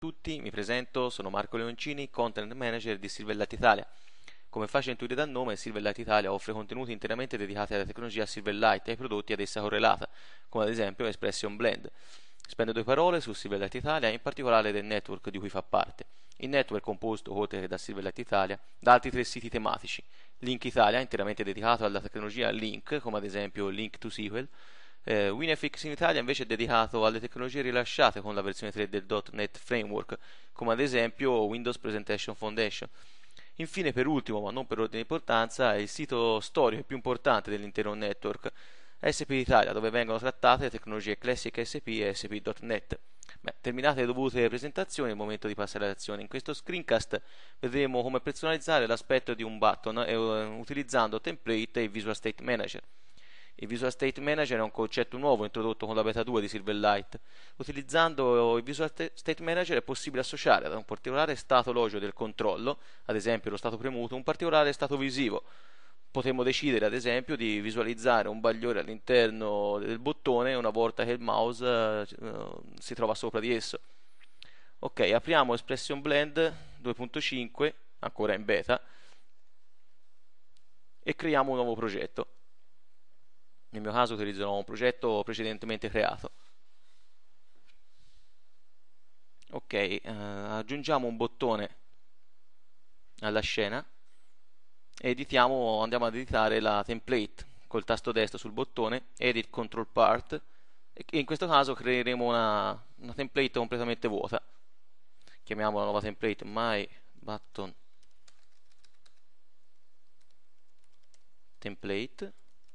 tutti, mi presento, sono Marco Leoncini, Content Manager di Silverlight Italia. Come è facile intuire dal nome, Silverlight Italia offre contenuti interamente dedicati alla tecnologia Silverlight e ai prodotti ad essa correlata, come ad esempio Expression Blend. Spendo due parole su Silverlight Italia e in particolare del network di cui fa parte. Il network è composto, oltre che da Silverlight Italia, da altri tre siti tematici. Link Italia, interamente dedicato alla tecnologia Link, come ad esempio Link to SQL. WinFX in Italia invece è dedicato alle tecnologie rilasciate con la versione 3 del .NET Framework, come ad esempio Windows Presentation Foundation. Infine, per ultimo, ma non per ordine di importanza, è il sito storico più importante dell'intero network, SP Italia, dove vengono trattate le tecnologie Classic SP e SP.NET. Terminate le dovute presentazioni, è il momento di passare all'azione. In questo screencast vedremo come personalizzare l'aspetto di un button utilizzando template e Visual State Manager. Il Visual State Manager è un concetto nuovo introdotto con la beta 2 di Silverlight. Utilizzando il Visual State Manager è possibile associare ad un particolare stato logio del controllo, ad esempio lo stato premuto, un particolare stato visivo. Potremmo decidere ad esempio di visualizzare un bagliore all'interno del bottone una volta che il mouse si trova sopra di esso. Ok, apriamo Expression Blend 2.5, ancora in beta, e creiamo un nuovo progetto. Nel mio caso utilizzerò un progetto precedentemente creato. Ok, aggiungiamo un bottone alla scena e andiamo ad editare la template col tasto destro sul bottone, Edit Control Part, e in questo caso creeremo una template completamente vuota. Chiamiamo la nuova template My Button Template.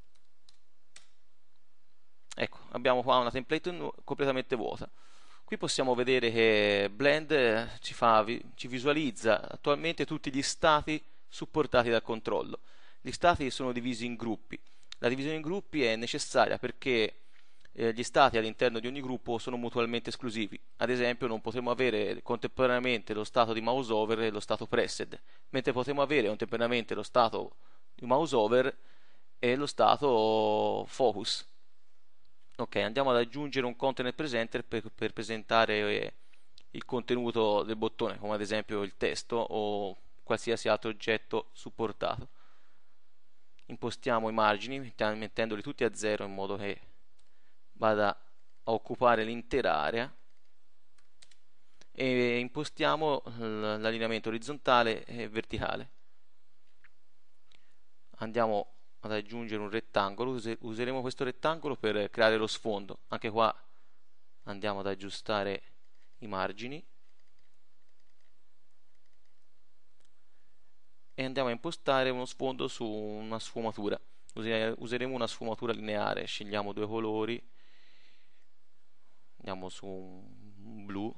Ecco, abbiamo qua una template completamente vuota. Qui possiamo vedere che Blend ci visualizza attualmente tutti gli stati supportati dal controllo. Gli stati sono divisi in gruppi. La divisione in gruppi è necessaria perché gli stati all'interno di ogni gruppo sono mutualmente esclusivi. Ad esempio, non potremo avere contemporaneamente lo stato di mouse over e lo stato pressed, mentre potremo avere contemporaneamente lo stato di mouse over e lo stato focus. Ok, andiamo ad aggiungere un content presenter per presentare il contenuto del bottone, come ad esempio il testo o qualsiasi altro oggetto supportato. Impostiamo i margini mettendoli tutti a 0 in modo che vada a occupare l'intera area e impostiamo l'allineamento orizzontale e verticale. Andiamo ad aggiungere un rettangolo, useremo questo rettangolo per creare lo sfondo. Anche qua andiamo ad aggiustare i margini e andiamo a impostare uno sfondo su una sfumatura. Useremo una sfumatura lineare, scegliamo due colori, andiamo su un blu.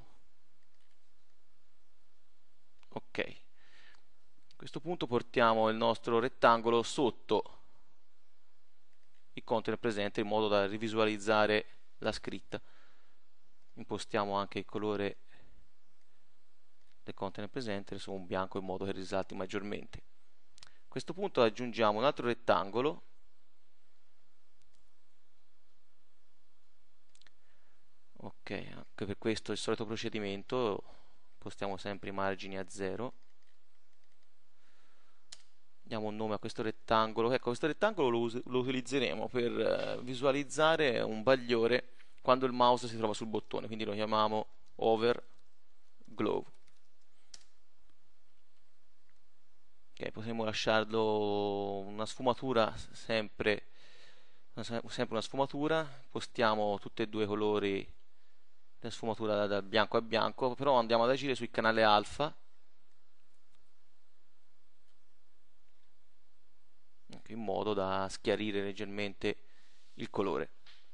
Ok, a questo punto portiamo il nostro rettangolo sotto il content presente in modo da rivisualizzare la scritta. Impostiamo anche il colore del content presente su un bianco in modo che risalti maggiormente. A questo punto aggiungiamo un altro rettangolo ok, anche per questo il solito procedimento, postiamo sempre i margini a 0, diamo un nome a questo rettangolo. Ecco, questo rettangolo lo utilizzeremo per visualizzare un bagliore quando il mouse si trova sul bottone, quindi lo chiamiamo over glow. Ok, potremmo lasciarlo una sfumatura sempre una sfumatura, postiamo tutti e due i colori della sfumatura da bianco a bianco, però andiamo ad agire sul canale alfa in modo da schiarire leggermente il colore.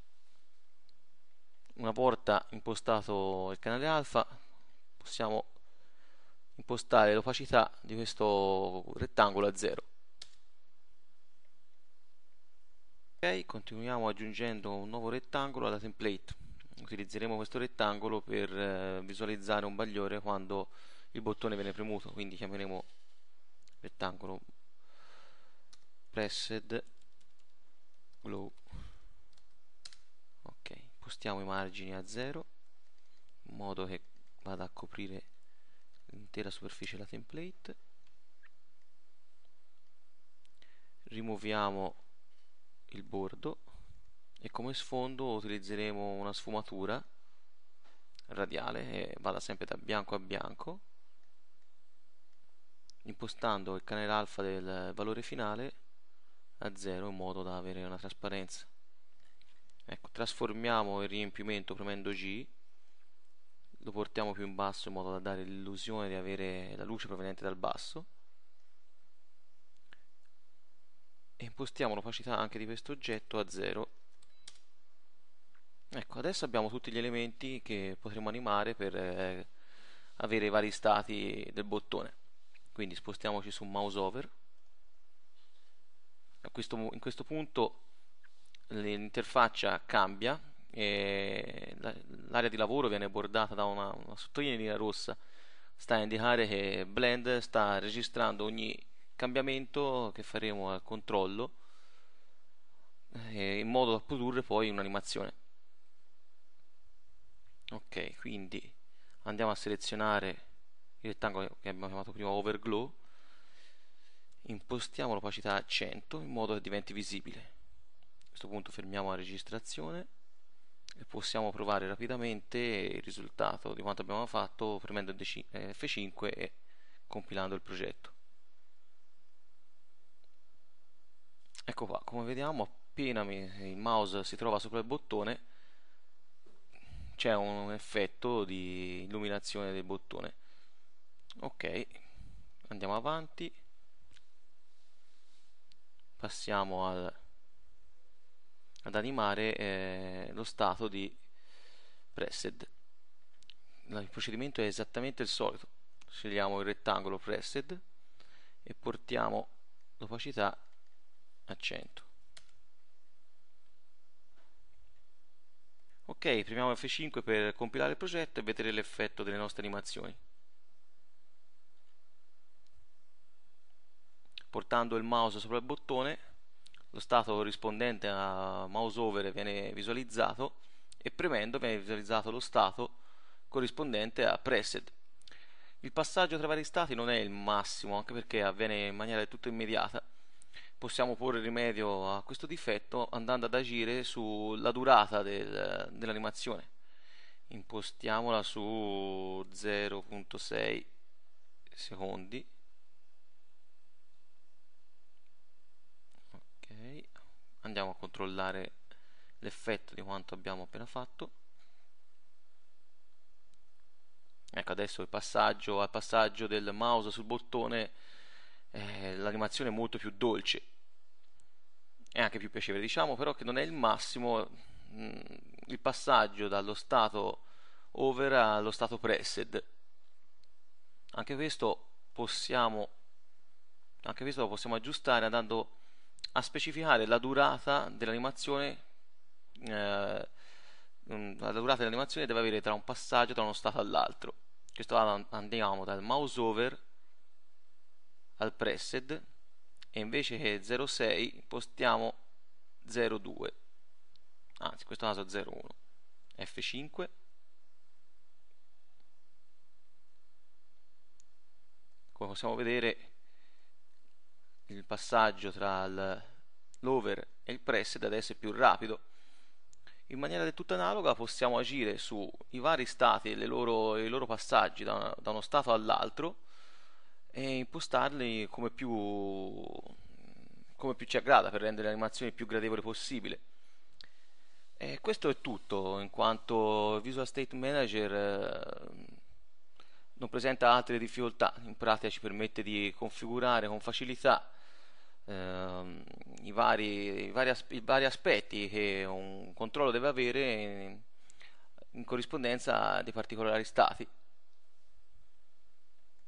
Una volta impostato il canale alfa possiamo impostare l'opacità di questo rettangolo a 0. Ok, continuiamo aggiungendo un nuovo rettangolo alla template. Utilizzeremo questo rettangolo per visualizzare un bagliore quando il bottone viene premuto, quindi chiameremo rettangolo pressed glow. Ok, postiamo i margini a 0 in modo che vado a coprire l'intera superficie della template, rimuoviamo il bordo e come sfondo utilizzeremo una sfumatura radiale e vada sempre da bianco a bianco, impostando il canale alfa del valore finale a 0 in modo da avere una trasparenza. Ecco, trasformiamo il riempimento premendo G, lo portiamo più in basso in modo da dare l'illusione di avere la luce proveniente dal basso e impostiamo l'opacità anche di questo oggetto a 0. Ecco, adesso abbiamo tutti gli elementi che potremo animare per avere i vari stati del bottone. Quindi spostiamoci su mouse over. In questo punto l'interfaccia cambia e l'area di lavoro viene bordata da una sottolineatura rossa. Sta a indicare che Blend sta registrando ogni cambiamento che faremo al controllo in modo da produrre poi un'animazione. Ok, quindi andiamo a selezionare il rettangolo che abbiamo chiamato prima overglow, impostiamo l'opacità a 100 in modo che diventi visibile. A questo punto fermiamo la registrazione e possiamo provare rapidamente il risultato di quanto abbiamo fatto premendo F5 e compilando il progetto. Ecco qua, come vediamo, appena il mouse si trova sopra il bottone c'è un effetto di illuminazione del bottone. Ok, andiamo avanti, passiamo ad animare lo stato di pressed. Il procedimento è esattamente il solito: scegliamo il rettangolo pressed e portiamo l'opacità a 100. Ok, premiamo F5 per compilare il progetto e vedere l'effetto delle nostre animazioni. Portando il mouse sopra il bottone, lo stato corrispondente a mouse over viene visualizzato e premendo viene visualizzato lo stato corrispondente a pressed. Il passaggio tra vari stati non è il massimo, anche perché avviene in maniera del tutto immediata. Possiamo porre rimedio a questo difetto andando ad agire sulla durata dell'animazione. Impostiamola su 0.6 secondi. Ok, andiamo a controllare l'effetto di quanto abbiamo appena fatto. Ecco, adesso al passaggio del mouse sul bottone l'animazione è molto più dolce, è anche più piacevole, diciamo però che non è il massimo il passaggio dallo stato over allo stato pressed. Anche questo lo possiamo aggiustare andando a specificare la durata dell'animazione. La durata dell'animazione deve avere tra un passaggio tra uno stato all'altro. Questo andiamo dal mouse over al pressed e invece che 0,6 postiamo 0,2, anzi in questo caso 0,1. F5, come possiamo vedere il passaggio tra l'over e il pressed adesso è più rapido. In maniera del tutto analoga possiamo agire sui vari stati e i loro passaggi da uno stato all'altro e impostarli come più ci aggrada per rendere le animazioni più gradevoli possibile. E questo è tutto, in quanto Visual State Manager non presenta altre difficoltà. In pratica ci permette di configurare con facilità i vari aspetti che un controllo deve avere in corrispondenza dei particolari stati.